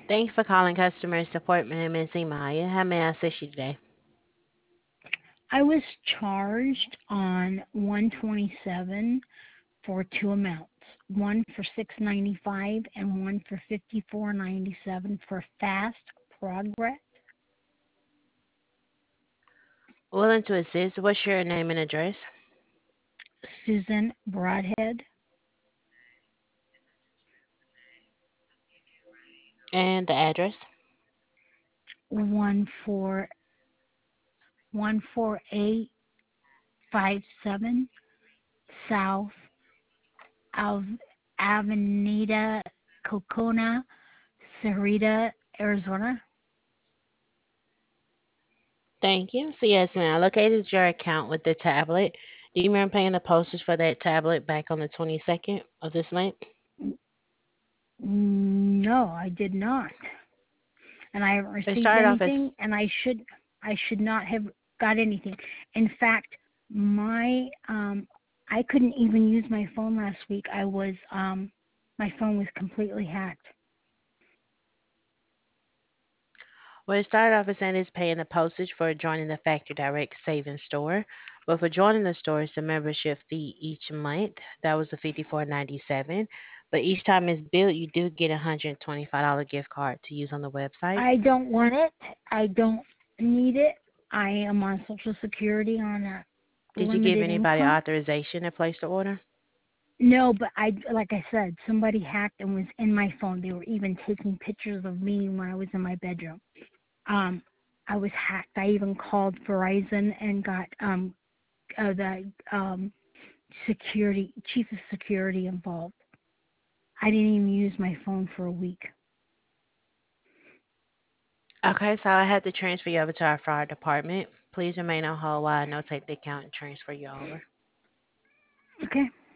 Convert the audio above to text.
Thanks for calling customer support. My name is Imaya. How may I assist you today? I was charged on 127 for two amounts, one for 695 and one for 54.97 for fast progress. Willing to assist. What's your name and address? Susan Broadhead, And the address? one for 14857 South Avenida Cocona, Cerrita, Arizona. Thank you. So yes, ma'am. I located your account with the tablet. Do you remember paying the postage for that tablet back on the 22nd of this month? No, I did not. And I haven't It received started off as anything, and I should not have got anything. In fact, I couldn't even use my phone last week. My phone was completely hacked. well, it started off as saying it's paying the postage for joining the Factory Direct Savings Store. But for joining the store, it's a membership fee each month. That was the 54.97. But each time it's billed, you do get a $125 gift card to use on the website. I don't want it. I don't need it. I am on Social Security on a Did you give limited anybody income. authorization to place the order? No, but like I said, somebody hacked and was in my phone. They were even taking pictures of me when I was in my bedroom. Um, I was hacked. I even called Verizon and got the security chief of security involved. I didn't even use my phone for a week. Okay, so I had to transfer you over to our fraud department. Please remain on hold while I notate the account and transfer you over. Okay.